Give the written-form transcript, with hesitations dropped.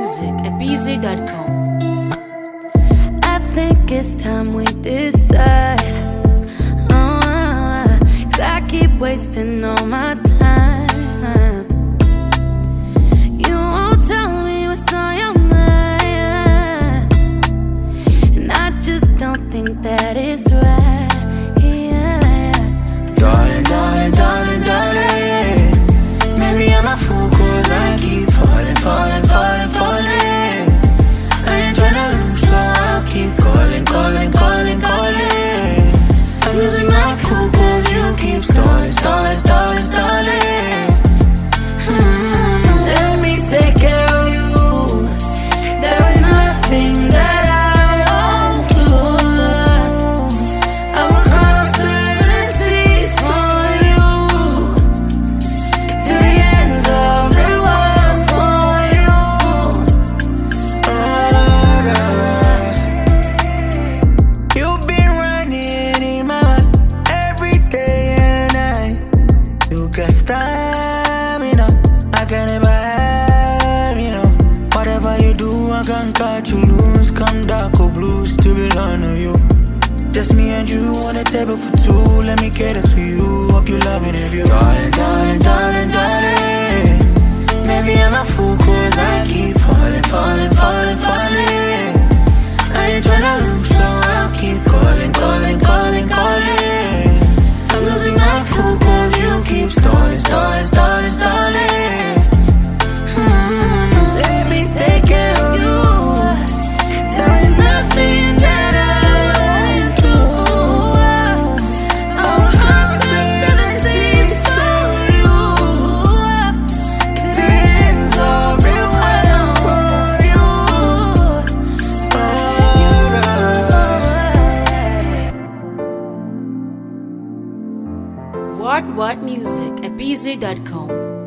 music at bz.com. I think it's time we decide. 'Cause I keep wasting all my time. You won't tell me what's on your mind, and I just don't think that it's right. Darling, darling, darling, darling, maybe I'm a fool 'cause I keep falling, falling, falling, falling. I ain't tryna lose, so I'll keep calling, calling, calling, calling. I'm losing my cool 'cause you keep stalling, stalling, stalling, stalling. Let me take care of you. There is nothing that I won't do. I will cross 7 seas for you, to the ends of the world for you. You've been running in my mind every day and night. You got stamina, I can never have, whatever you do, I can't catch you loose. Come dark or blue, still belong to you. Just me and you on the table for two. Let me cater to you. Hope you love it if you. Darling, darling, darling, darling, maybe I'm a fool 'cause I keep falling, falling, falling, falling. I ain't tryna lose, so I'll keep calling, calling, calling, calling. I'm losing my cool 'cause you keep stalling, stalling, stalling, stalling. Let me take care of you. There is nothing that I won't do. I will cross the 7 seas for you, to the ends of the world for you. What music at bz.com.